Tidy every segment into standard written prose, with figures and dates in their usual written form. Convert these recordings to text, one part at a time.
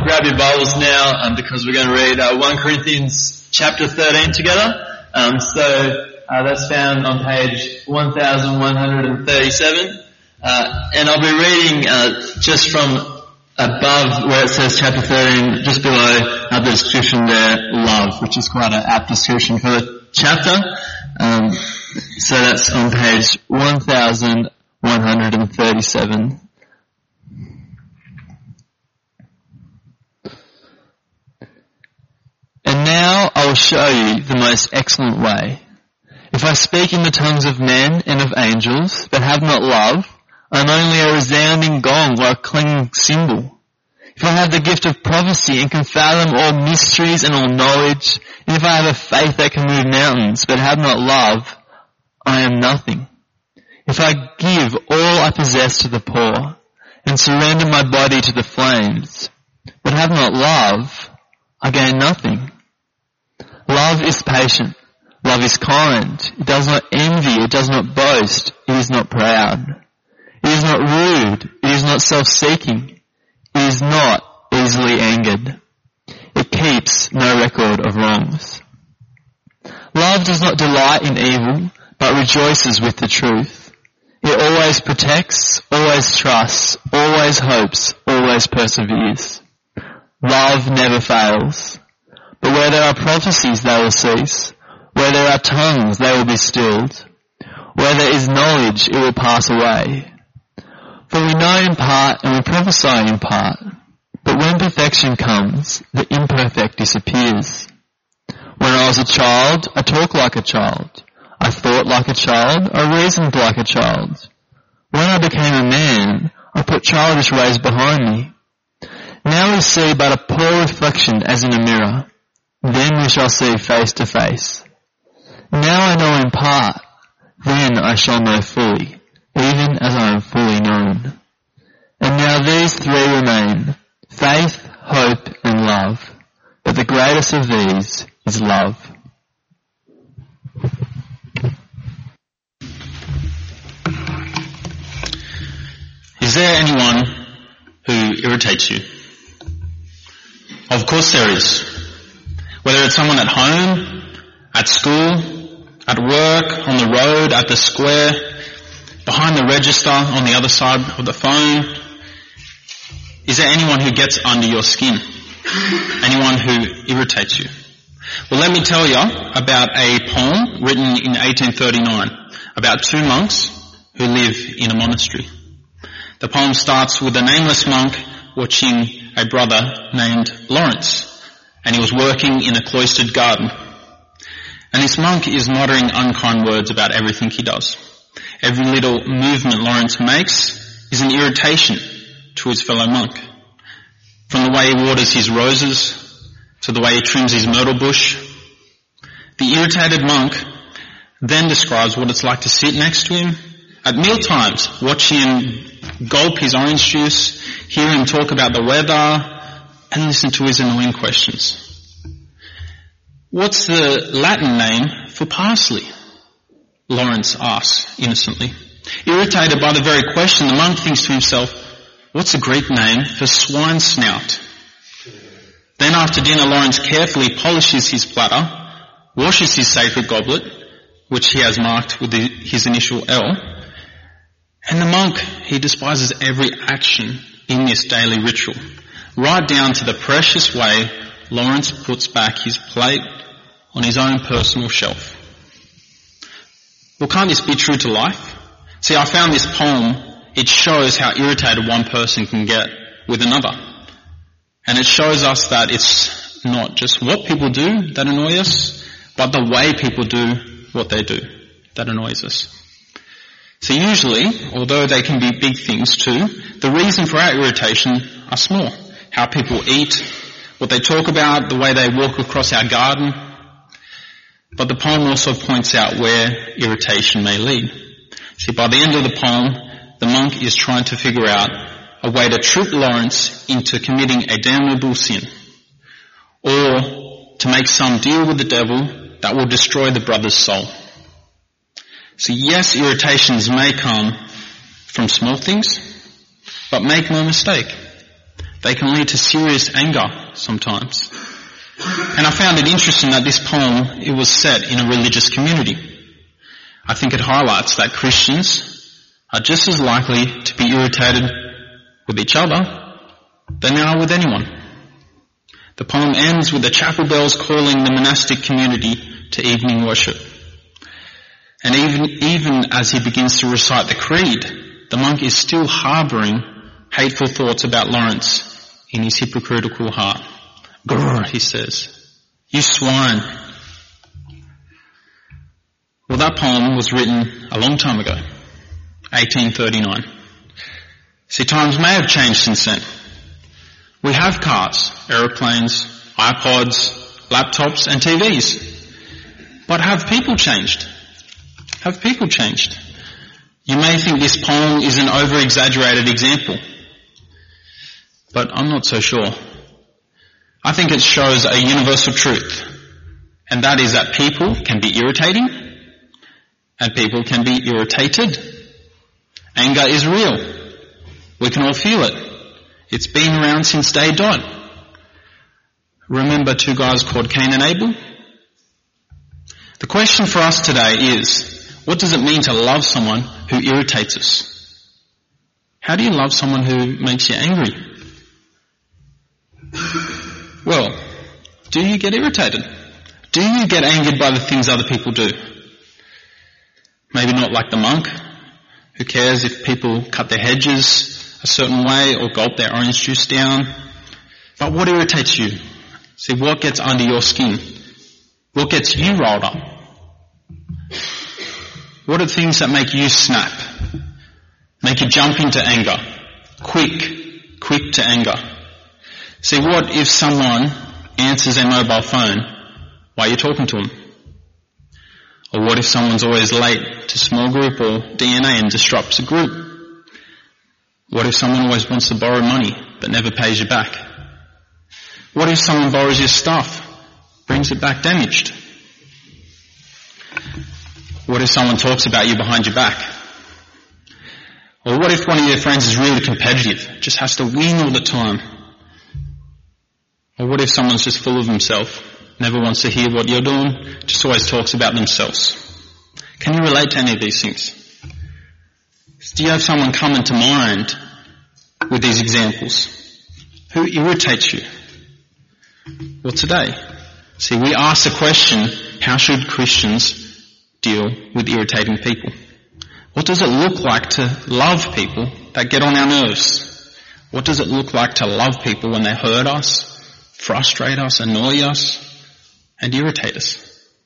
grab your Bibles now because we're going to read 1 Corinthians chapter 13 together. That's found on page 1137. And I'll be reading just from above where it says chapter 13, just below the description there, love, which is quite an apt description for the chapter. So that's on page 1137. And now I will show you the most excellent way. If I speak in the tongues of men and of angels, but have not love, I am only a resounding gong or a clanging cymbal. If I have the gift of prophecy and can fathom all mysteries and all knowledge, and if I have a faith that can move mountains, but have not love, I am nothing. If I give all I possess to the poor, and surrender my body to the flames, but have not love, I gain nothing. Love is patient. Love is kind. It does not envy. It does not boast. It is not proud. It is not rude. It is not self-seeking. It is not easily angered. It keeps no record of wrongs. Love does not delight in evil, but rejoices with the truth. It always protects, always trusts, always hopes, always perseveres. Love never fails. But where there are prophecies, they will cease. Where there are tongues, they will be stilled. Where there is knowledge, it will pass away. For we know in part and we prophesy in part. But when perfection comes, the imperfect disappears. When I was a child, I talked like a child. I thought like a child. I reasoned like a child. When I became a man, I put childish ways behind me. Now we see but a poor reflection as in a mirror. Then we shall see face to face. Now I know in part, then I shall know fully, even as I am fully known. And now these three remain, faith, hope, and love. But the greatest of these is love. Is there anyone who irritates you? Of course there is. Whether it's someone at home, at school, at work, on the road, at the square, behind the register, on the other side of the phone. Is there anyone who gets under your skin? Anyone who irritates you? Well, let me tell you about a poem written in 1839 about two monks who live in a monastery. The poem starts with a nameless monk watching a brother named Lawrence, and he was working in a cloistered garden. And this monk is muttering unkind words about everything he does. Every little movement Lawrence makes is an irritation to his fellow monk. From the way he waters his roses to the way he trims his myrtle bush. The irritated monk then describes what it's like to sit next to him at mealtimes, watch him gulp his orange juice, hear him talk about the weather, and listen to his annoying questions. What's the Latin name for parsley? Lawrence asks innocently. Irritated by the very question, the monk thinks to himself, what's the Greek name for swine snout? Then after dinner, Lawrence carefully polishes his platter, washes his sacred goblet, which he has marked with his initial L, and the monk, he despises every action in this daily ritual, right down to the precious way Lawrence puts back his plate on his own personal shelf. Well, can't this be true to life? See, I found this poem, it shows how irritated one person can get with another. And it shows us that it's not just what people do that annoy us, but the way people do what they do that annoys us. So usually, although they can be big things too, the reason for our irritation are small. How people eat, what they talk about, the way they walk across our garden. But the poem also points out where irritation may lead. See, by the end of the poem, the monk is trying to figure out a way to trick Lawrence into committing a damnable sin, or to make some deal with the devil that will destroy the brother's soul. So yes, irritations may come from small things, but make no mistake, They can lead to serious anger sometimes. And I found it interesting that this poem, it was set in a religious community. I think it highlights that Christians are just as likely to be irritated with each other than they are with anyone. The poem ends with the chapel bells calling the monastic community to evening worship. And even as he begins to recite the creed, the monk is still harbouring hateful thoughts about Lawrence in his hypocritical heart. Grrr, he says, "You swine." Well, that poem was written a long time ago, 1839. See, times may have changed since then. We have cars, aeroplanes, iPods, laptops and TVs. But have people changed? Have people changed? You may think this poem is an over-exaggerated example, but I'm not so sure. I think it shows a universal truth, and that is that people can be irritating and people can be irritated. Anger is real. We can all feel it. It's been around since day dot. Remember two guys called Cain and Abel? The question for us today is, what does it mean to love someone who irritates us? How do you love someone who makes you angry? Well, do you get irritated? Do you get angered by the things other people do? Maybe not like the monk. Who cares if people cut their hedges a certain way or gulp their orange juice down? But what irritates you? See, what gets under your skin? What gets you rolled up? What are things that make you snap? Make you jump into anger? Quick to anger. See, what if someone answers their mobile phone while you're talking to them? Or what if someone's always late to small group or DNA and disrupts a group? What if someone always wants to borrow money but never pays you back? What if someone borrows your stuff, brings it back damaged? What if someone talks about you behind your back? Or what if one of your friends is really competitive, just has to win all the time? Or what if someone's just full of himself, never wants to hear what you're doing, just always talks about themselves? Can you relate to any of these things? Do you have someone come into mind with these examples? Who irritates you? Well, today, see, we ask the question, how should Christians deal with irritating people? What does it look like to love people that get on our nerves? What does it look like to love people when they hurt us, frustrate us, annoy us, and irritate us?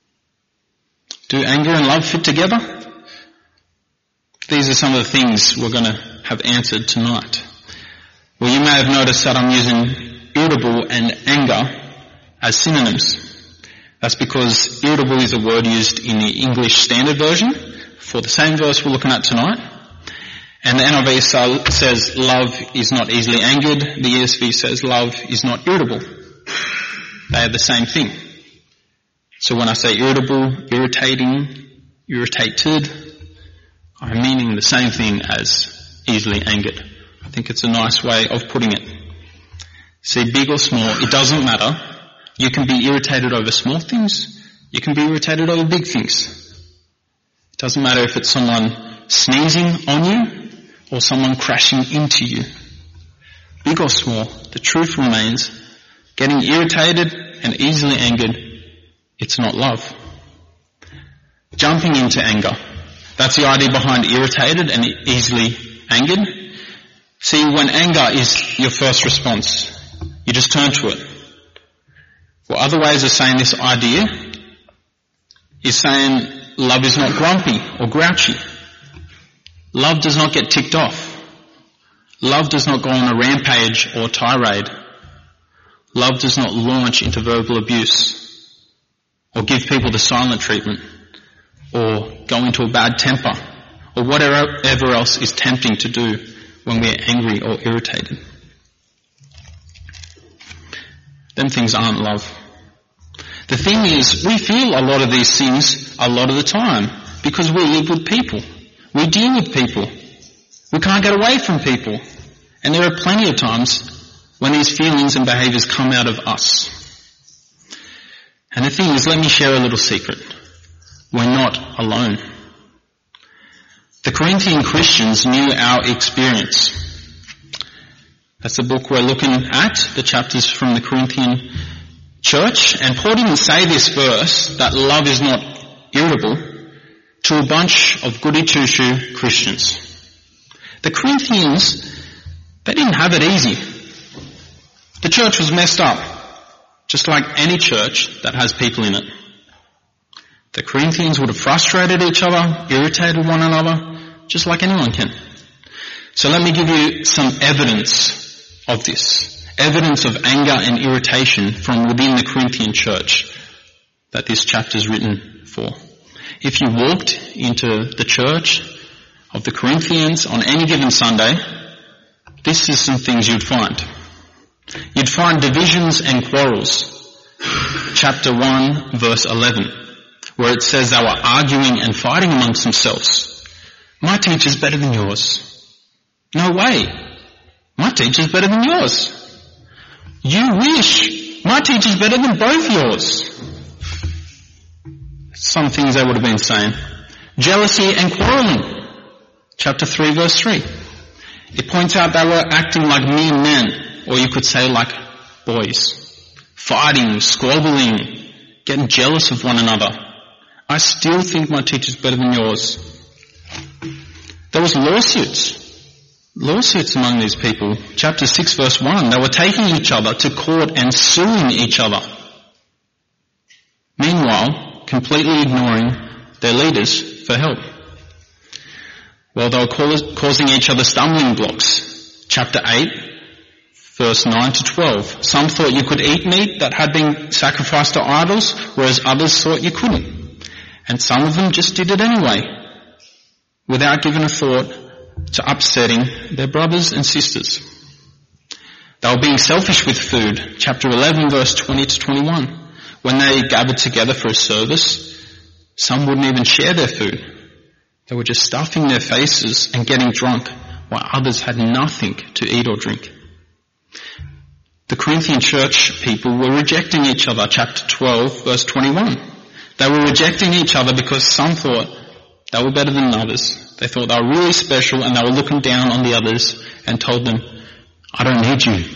Do anger and love fit together? These are some of the things we're going to have answered tonight. Well, you may have noticed that I'm using irritable and anger as synonyms. That's because irritable is a word used in the English Standard Version for the same verse we're looking at tonight. And the NIV says love is not easily angered. The ESV says love is not irritable. They are the same thing. So when I say irritable, irritating, irritated, I'm meaning the same thing as easily angered. I think it's a nice way of putting it. See, big or small, it doesn't matter. You can be irritated over small things. You can be irritated over big things. It doesn't matter if it's someone sneezing on you or someone crashing into you. Big or small, the truth remains, getting irritated and easily angered, it's not love. Jumping into anger, that's the idea behind irritated and easily angered. See, when anger is your first response, you just turn to it. Well, other ways of saying this idea is saying love is not grumpy or grouchy. Love does not get ticked off. Love does not go on a rampage or tirade. Love does not launch into verbal abuse or give people the silent treatment or go into a bad temper or whatever else is tempting to do when we're angry or irritated. Them things aren't love. The thing is, we feel a lot of these things a lot of the time because we live with people. We deal with people. We can't get away from people. And there are plenty of times when these feelings and behaviours come out of us. And the thing is, let me share a little secret. We're not alone. The Corinthian Christians knew our experience. That's the book we're looking at, the chapters from the Corinthian church. And Paul didn't say this verse, that love is not irritable, to a bunch of goody two-shoe Christians. The Corinthians, they didn't have it easy. The church was messed up, just like any church that has people in it. The Corinthians would have frustrated each other, irritated one another, just like anyone can. So let me give you some evidence of this. Evidence of anger and irritation from within the Corinthian church that this chapter is written for. If you walked into the church of the Corinthians on any given Sunday, this is some things you'd find. You'd find divisions and quarrels. Chapter 1, verse 11, where it says they were arguing and fighting amongst themselves. My teacher's better than yours. No way. My teacher's better than yours. You wish. My teacher's better than both yours. Some things they would have been saying. Jealousy and quarrelling. Chapter 3, verse 3. It points out they were acting like mere men, or you could say like boys. Fighting, squabbling, getting jealous of one another. I still think my teacher's better than yours. There was lawsuits among these people. Chapter 6, verse 1. They were taking each other to court and suing each other. Meanwhile, completely ignoring their leaders for help. Well, they were causing each other stumbling blocks. Chapter 8, verse 9 to 12. Some thought you could eat meat that had been sacrificed to idols, whereas others thought you couldn't. And some of them just did it anyway, without giving a thought to upsetting their brothers and sisters. They were being selfish with food. Chapter 11, verse 20 to 21. When they gathered together for a service, some wouldn't even share their food. They were just stuffing their faces and getting drunk, while others had nothing to eat or drink. The Corinthian church people were rejecting each other. Chapter 12, verse 21. They were rejecting each other because some thought they were better than others. They thought they were really special, and they were looking down on the others and told them, I don't need you.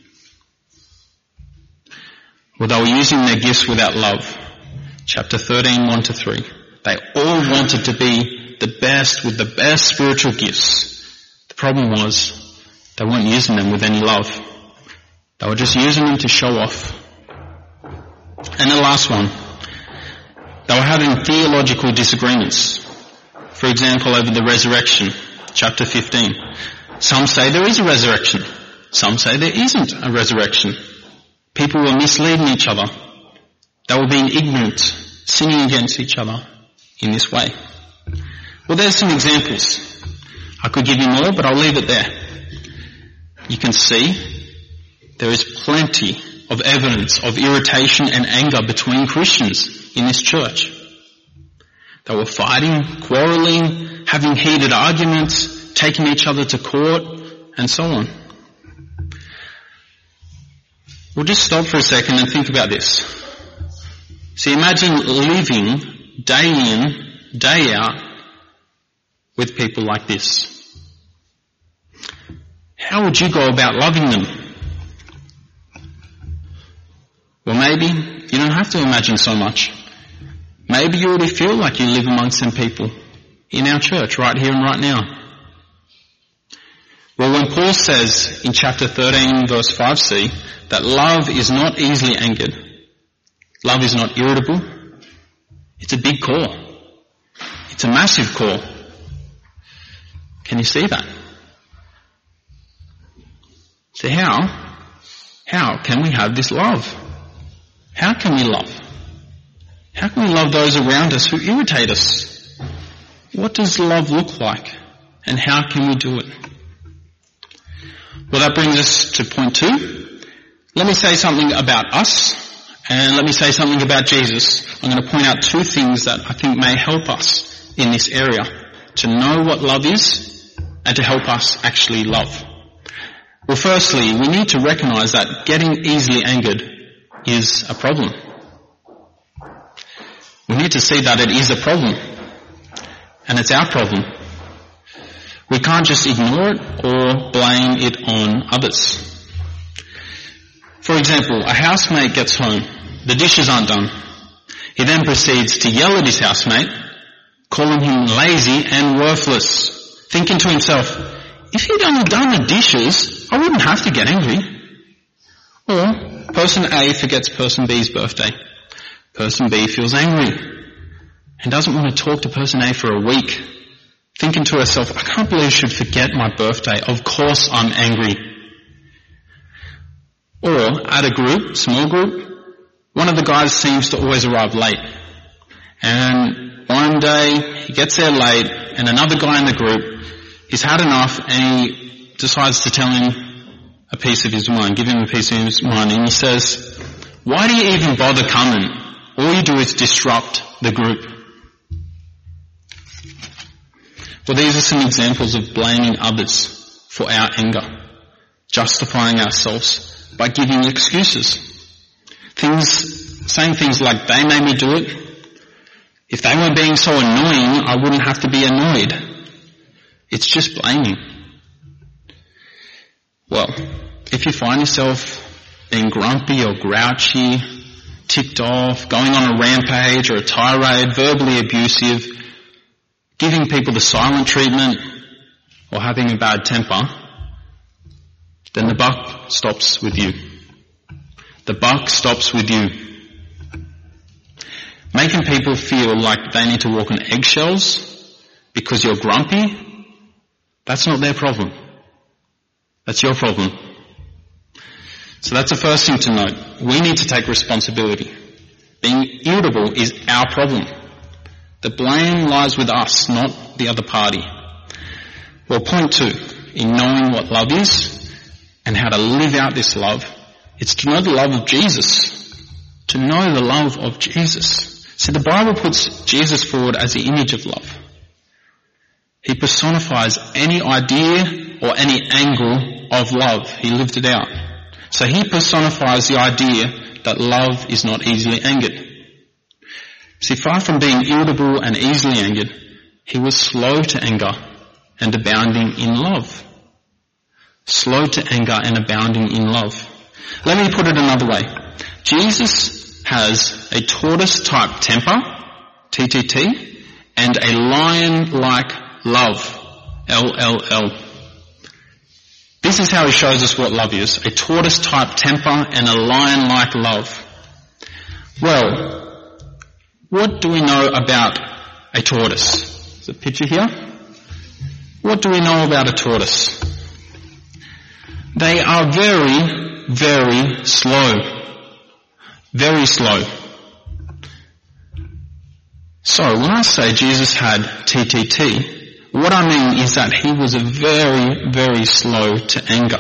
Well, they were using their gifts without love. Chapter 13, 1 to 3. They all wanted to be the best with the best spiritual gifts. The problem was they weren't using them with any love. They were just using them to show off. And the last one, they were having theological disagreements. For example, over the resurrection, chapter 15. Some say there is a resurrection. Some say there isn't a resurrection. People were misleading each other. They were being ignorant, sinning against each other in this way. Well, there's some examples. I could give you more, but I'll leave it there. You can see there is plenty of evidence of irritation and anger between Christians in this church. They were fighting, quarrelling, having heated arguments, taking each other to court, and so on. We'll just stop for a second and think about this. See, imagine living day in, day out with people like this. How would you go about loving them? Well, maybe you don't have to imagine so much. Maybe you already feel like you live amongst some people in our church right here and right now. Well, when Paul says in chapter 13, verse 5c, that love is not easily angered, love is not irritable, it's a big call. It's a massive call. Can you see that? So how can we have this love? How can we love? How can we love those around us who irritate us? What does love look like? And how can we do it? Well, that brings us to point 2. Let me say something about us, and let me say something about Jesus. I'm going to point out 2 things that I think may help us in this area to know what love is and to help us actually love. Well, firstly, we need to recognize that getting easily angered is a problem. We need to see that it is a problem. And it's our problem. We can't just ignore it or blame it on others. For example, a housemate gets home. The dishes aren't done. He then proceeds to yell at his housemate, calling him lazy and worthless, thinking to himself, if he'd only done the dishes, I wouldn't have to get angry. Or, person A forgets person B's birthday. Person B feels angry and doesn't want to talk to person A for a week, thinking to herself, I can't believe I should forget my birthday. Of course I'm angry. Or, at a group, small group, one of the guys seems to always arrive late. And one day, he gets there late, and another guy in the group, he's had enough, and he decides to tell him a piece of his mind, give him a piece of his mind, and he says, why do you even bother coming? All you do is disrupt the group. Well, these are some examples of blaming others for our anger, justifying ourselves by giving excuses. Saying things like, they made me do it. If they weren't being so annoying, I wouldn't have to be annoyed. It's just blaming. Well, if you find yourself being grumpy or grouchy, ticked off, going on a rampage or a tirade, verbally abusive, giving people the silent treatment, or having a bad temper, then the buck stops with you. The buck stops with you. Making people feel like they need to walk on eggshells because you're grumpy, that's not their problem. That's your problem. So that's the first thing to note. We need to take responsibility. Being irritable is our problem. The blame lies with us, not the other party. Well, point 2, in knowing what love is and how to live out this love, it's to know the love of Jesus. To know the love of Jesus. See, the Bible puts Jesus forward as the image of love. He personifies any idea or any angle of love. He lived it out. So he personifies the idea that love is not easily angered. See, far from being irritable and easily angered, he was slow to anger and abounding in love. Slow to anger and abounding in love. Let me put it another way. Jesus has a tortoise-type temper, TTT, and a lion-like love, LLL. This is how he shows us what love is, a tortoise-type temper and a lion-like love. Well, what do we know about a tortoise? There's a picture here. What do we know about a tortoise? They are very, very slow. Very slow. So when I say Jesus had TTT, what I mean is that he was very, very slow to anger.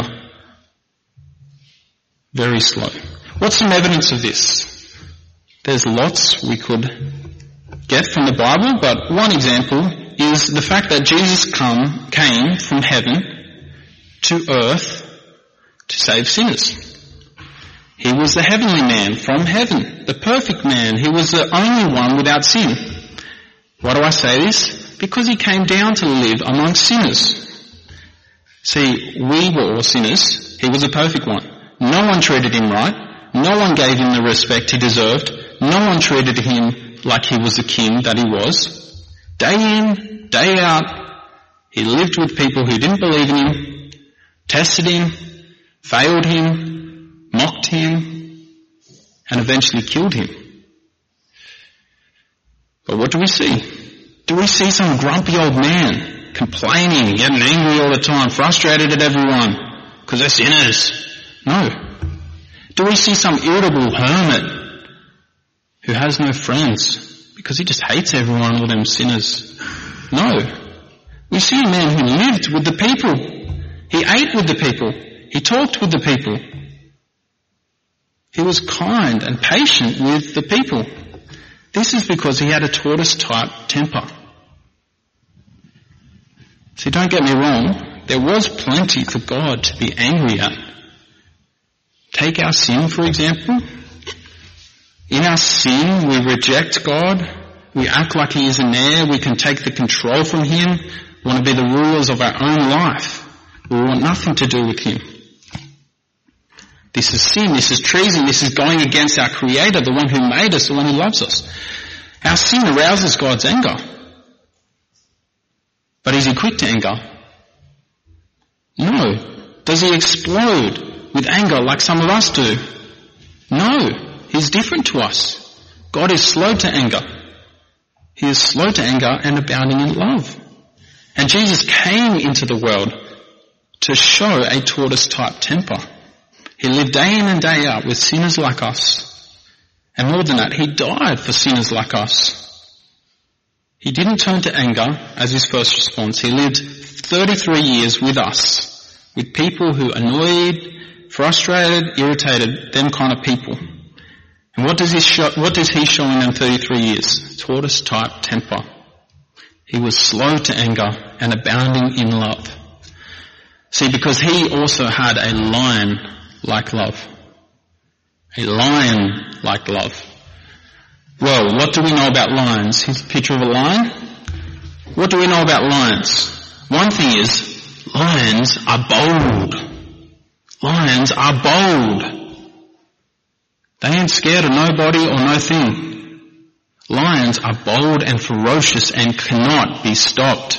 Very slow. What's some evidence of this? There's lots we could get from the Bible, but one example is the fact that Jesus came from heaven to earth to save sinners. He was the heavenly man from heaven, the perfect man. He was the only one without sin. Why do I say this? Because he came down to live among sinners. See, we were all sinners. He was a perfect one. No one treated him right. No one gave him the respect he deserved. No one treated him like he was the king that he was. Day in, day out, he lived with people who didn't believe in him, tested him, failed him, mocked him, and eventually killed him. But what do we see? Do we see some grumpy old man complaining, getting angry all the time, frustrated at everyone because they're sinners? No. Do we see some irritable hermit who has no friends because he just hates everyone, all them sinners? No. We see a man who lived with the people. He ate with the people. He talked with the people. He was kind and patient with the people. This is because he had a tortoise-type temper. See, don't get me wrong. There was plenty for God to be angry at. Take our sin, for example. In our sin, we reject God. We act like He isn't there. We can take the control from Him. We want to be the rulers of our own life. We want nothing to do with Him. This is sin. This is treason. This is going against our Creator, the one who made us, the one who loves us. Our sin arouses God's anger. But is He quick to anger? No. Does He explode with anger like some of us do? No. He's different to us. God is slow to anger. He is slow to anger and abounding in love. And Jesus came into the world to show a tortoise-type temper. He lived day in and day out with sinners like us. And more than that, He died for sinners like us. He didn't turn to anger as His first response. He lived 33 years with us, with people who annoyed, frustrated, irritated, them kind of people. And what does He show in them 33 years? Tortoise-type temper. He was slow to anger and abounding in love. See, because He also had a lion-like love. A lion-like love. Well, what do we know about lions? Here's a picture of a lion. What do we know about lions? One thing is, lions are bold. Lions are bold. They ain't scared of nobody or no thing. Lions are bold and ferocious and cannot be stopped.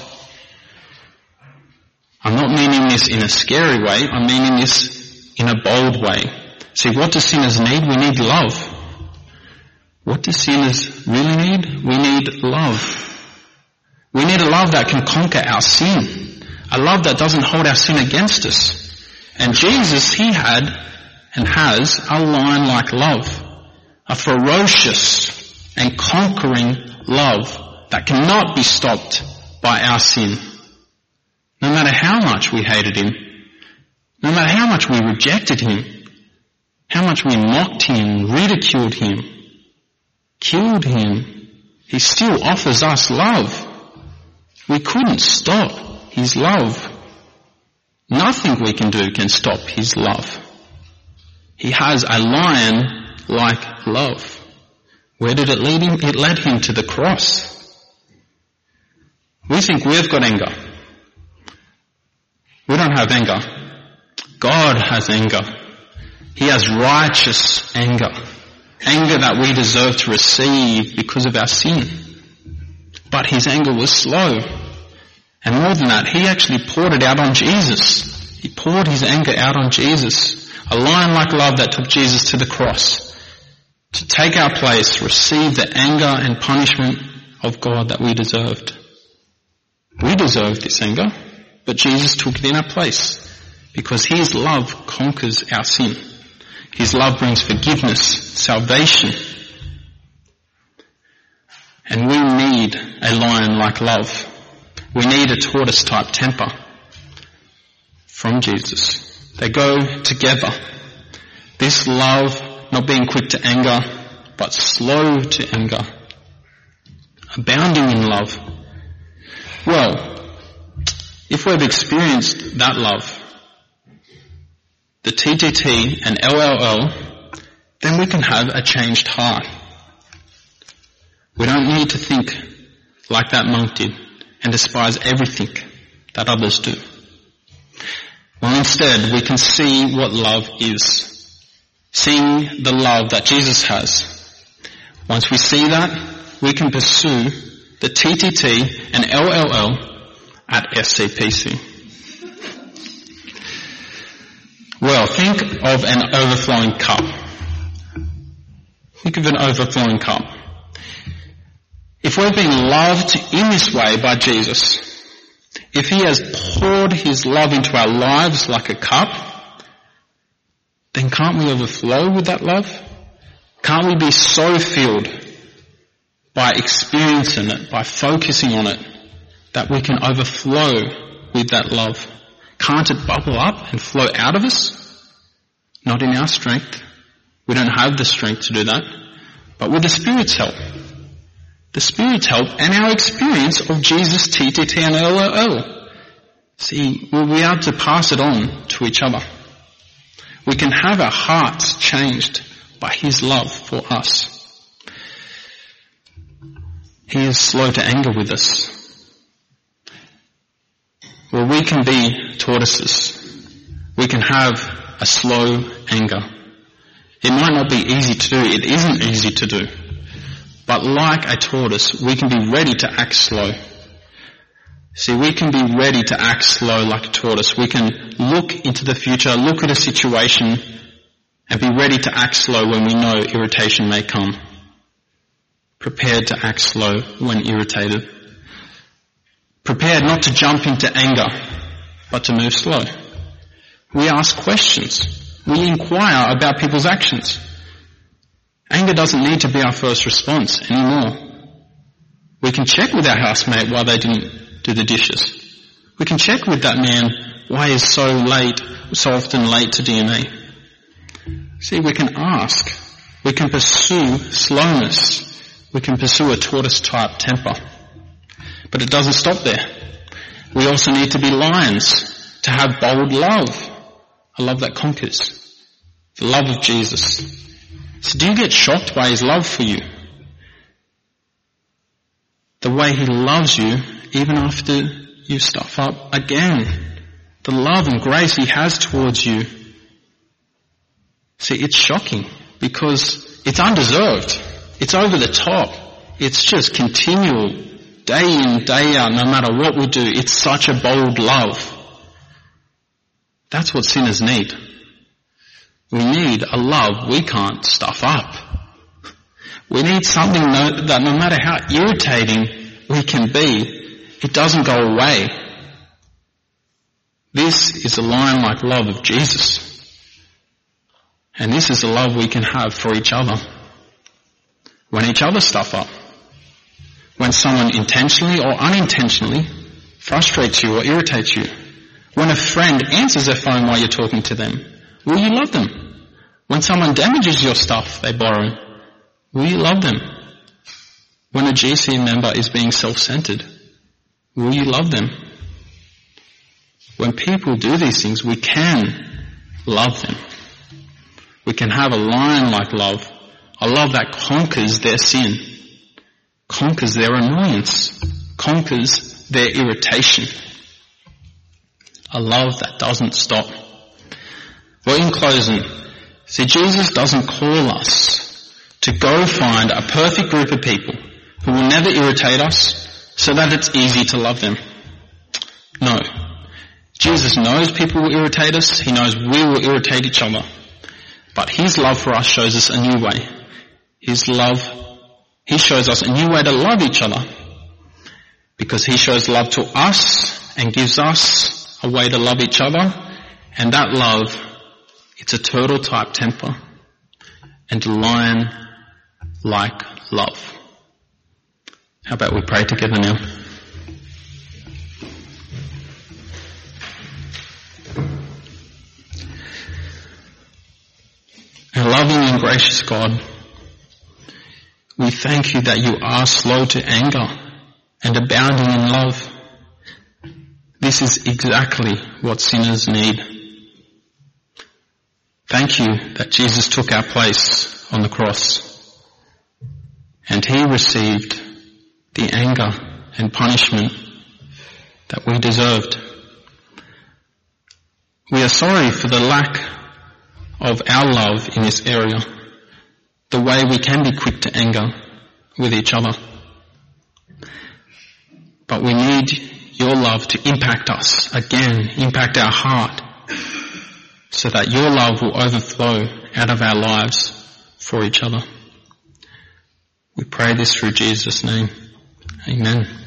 I'm not meaning this in a scary way. I'm meaning this in a bold way. See, what do sinners need? We need love. What do sinners really need? We need love. We need a love that can conquer our sin. A love that doesn't hold our sin against us. And Jesus, He had and has a lion-like love. A ferocious and conquering love that cannot be stopped by our sin. No matter how much we hated Him, no matter how much we rejected Him, how much we mocked Him, ridiculed Him, killed Him, He still offers us love. We couldn't stop His love. Nothing we can do can stop His love. He has a lion-like love. Where did it lead Him? It led Him to the cross. We think we've got anger. We don't have anger. God has anger. He has righteous anger. Anger that we deserve to receive because of our sin. But His anger was slow. And more than that, He actually poured it out on Jesus. He poured His anger out on Jesus. A lion-like love that took Jesus to the cross. To take our place, receive the anger and punishment of God that we deserved. We deserved this anger, but Jesus took it in our place. Because His love conquers our sin. His love brings forgiveness, salvation. And we need a lion-like love. We need a tortoise-type temper from Jesus. They go together. This love, not being quick to anger, but slow to anger. Abounding in love. Well, if we've experienced that love, the TTT and LLL, then we can have a changed heart. We don't need to think like that monk did and despise everything that others do. Well, instead, we can see what love is. Seeing the love that Jesus has. Once we see that, we can pursue the TTT and LLL at SCPC. Well, think of an overflowing cup. Think of an overflowing cup. If we've been loved in this way by Jesus, if He has poured His love into our lives like a cup, then can't we overflow with that love? Can't we be so filled by experiencing it, by focusing on it, that we can overflow with that love? Can't it bubble up and flow out of us? Not in our strength. We don't have the strength to do that. But with the Spirit's help. The Spirit's help and our experience of Jesus' TTT and LLL. See, we'll be able to pass it on to each other. We can have our hearts changed by His love for us. He is slow to anger with us. Well, we can be tortoises. We can have a slow anger. It might not be easy to do. It isn't easy to do. But like a tortoise, we can be ready to act slow. See, we can be ready to act slow like a tortoise. We can look into the future, look at a situation, and be ready to act slow when we know irritation may come. Prepared to act slow when irritated. Prepared not to jump into anger, but to move slow. We ask questions. We inquire about people's actions. Anger doesn't need to be our first response anymore. We can check with our housemate why they didn't do the dishes. We can check with that man why he's so often late to DNA. See, we can ask. We can pursue slowness. We can pursue a tortoise-type temper. But it doesn't stop there. We also need to be lions, to have bold love. A love that conquers. The love of Jesus. So do you get shocked by His love for you? The way He loves you even after you stuff up again. The love and grace He has towards you. See, it's shocking because it's undeserved. It's over the top. It's just continual, day in, day out, no matter what we do. It's such a bold love. That's what sinners need. We need a love we can't stuff up. We need something that no matter how irritating we can be, it doesn't go away. This is a lion-like love of Jesus. And this is the love we can have for each other. When each other stuff up. When someone intentionally or unintentionally frustrates you or irritates you. When a friend answers their phone while you're talking to them, will you love them? When someone damages your stuff they borrow, will you love them? When a GC member is being self-centered, will you love them? When people do these things, we can love them. We can have a lion-like love, a love that conquers their sin, conquers their annoyance, conquers their irritation. A love that doesn't stop. Well, in closing, see, Jesus doesn't call us to go find a perfect group of people who will never irritate us so that it's easy to love them. No. Jesus knows people will irritate us. He knows we will irritate each other. But His love for us shows us a new way. He shows us a new way to love each other. Because He shows love to us and gives us a way to love each other. And that love, it's a turtle-type temper and a lion-like love. How about we pray together now? Our loving and gracious God, we thank You that You are slow to anger and abounding in love. This is exactly what sinners need. Thank You that Jesus took our place on the cross and He received the anger and punishment that we deserved. We are sorry for the lack of our love in this area, the way we can be quick to anger with each other. But we need Your love to impact us again, impact our heart, so that Your love will overflow out of our lives for each other. We pray this through Jesus' name. Amen.